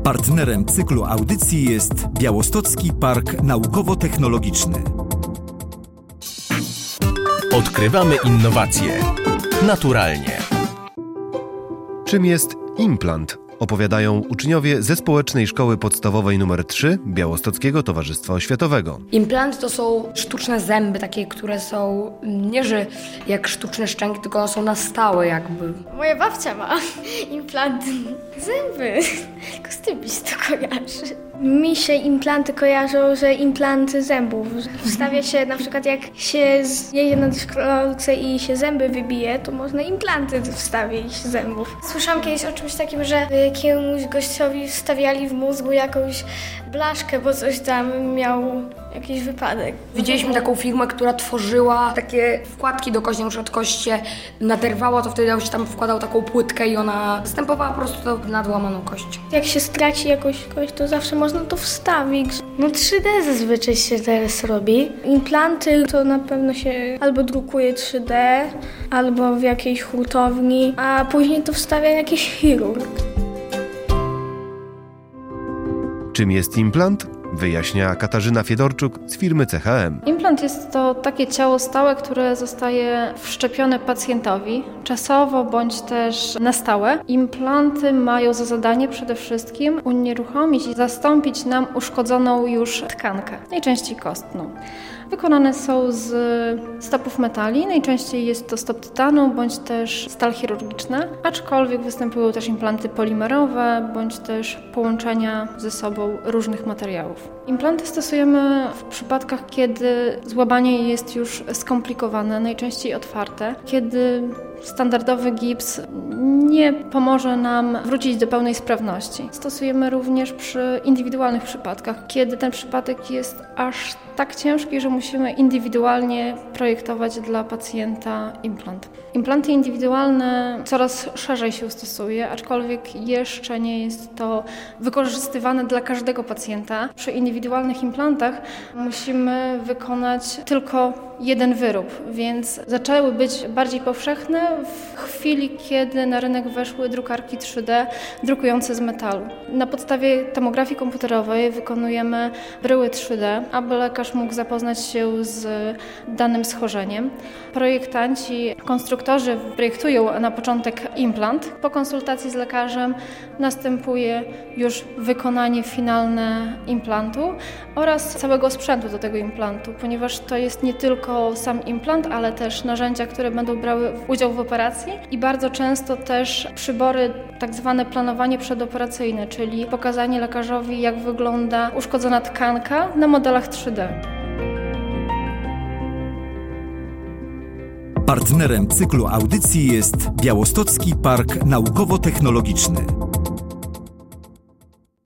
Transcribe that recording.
Partnerem cyklu audycji jest Białostocki Park Naukowo-Technologiczny. Odkrywamy innowacje. Naturalnie. Czym jest implant? Opowiadają uczniowie ze Społecznej Szkoły Podstawowej nr 3 Białostockiego Towarzystwa Oświatowego. Implanty to są sztuczne zęby, takie, które są nie że jak sztuczne szczęki, tylko one są na stałe jakby. Moja babcia ma implant zęby, tylko z tym mi się to kojarzy. Mi się implanty kojarzą, że implanty zębów. Wstawia się na przykład jak się jedzie na deskorolce i się zęby wybije, to można implanty wstawić zębów. Słyszałam kiedyś o czymś takim, że jakiemuś gościowi wstawiali w mózgu jakąś blaszkę, bo coś tam miał jakiś wypadek. Widzieliśmy taką firmę, która tworzyła takie wkładki do kości, na przykład kość się naderwała, to wtedy się tam wkładał taką płytkę i ona zastępowała po prostu nadłamaną kość. Jak się straci jakąś kość, to zawsze można to wstawić. No 3D zazwyczaj się teraz robi. Implanty to na pewno się albo drukuje 3D, albo w jakiejś hurtowni, a później to wstawia jakiś chirurg. Czym jest implant? Wyjaśnia Katarzyna Fiedorczuk z firmy CHM. Implant jest to takie ciało stałe, które zostaje wszczepione pacjentowi czasowo bądź też na stałe. Implanty mają za zadanie przede wszystkim unieruchomić i zastąpić nam uszkodzoną już tkankę, najczęściej kostną. Wykonane są z stopów metali, najczęściej jest to stop tytanu bądź też stal chirurgiczna, aczkolwiek występują też implanty polimerowe bądź też połączenia ze sobą różnych materiałów. Implanty stosujemy w przypadkach, kiedy złamanie jest już skomplikowane, najczęściej otwarte, kiedy standardowy gips nie pomoże nam wrócić do pełnej sprawności. Stosujemy również przy indywidualnych przypadkach, kiedy ten przypadek jest aż tak ciężki, że musimy indywidualnie projektować dla pacjenta implant. Implanty indywidualne coraz szerzej się stosuje, aczkolwiek jeszcze nie jest to wykorzystywane dla każdego pacjenta. Przy indywidualnych implantach musimy wykonać tylko jeden wyrób, więc zaczęły być bardziej powszechne w chwili, kiedy na rynek weszły drukarki 3D drukujące z metalu. Na podstawie tomografii komputerowej wykonujemy bryły 3D, aby lekarz mógł zapoznać się z danym schorzeniem. Projektanci, konstruktorzy projektują na początek implant. Po konsultacji z lekarzem następuje już wykonanie finalne implantu oraz całego sprzętu do tego implantu, ponieważ to jest nie tylko sam implant, ale też narzędzia, które będą brały udział w operacji i bardzo często też przybory, tak zwane planowanie przedoperacyjne, czyli pokazanie lekarzowi, jak wygląda uszkodzona tkanka na modelach 3D. Partnerem cyklu audycji jest Białostocki Park Naukowo-Technologiczny.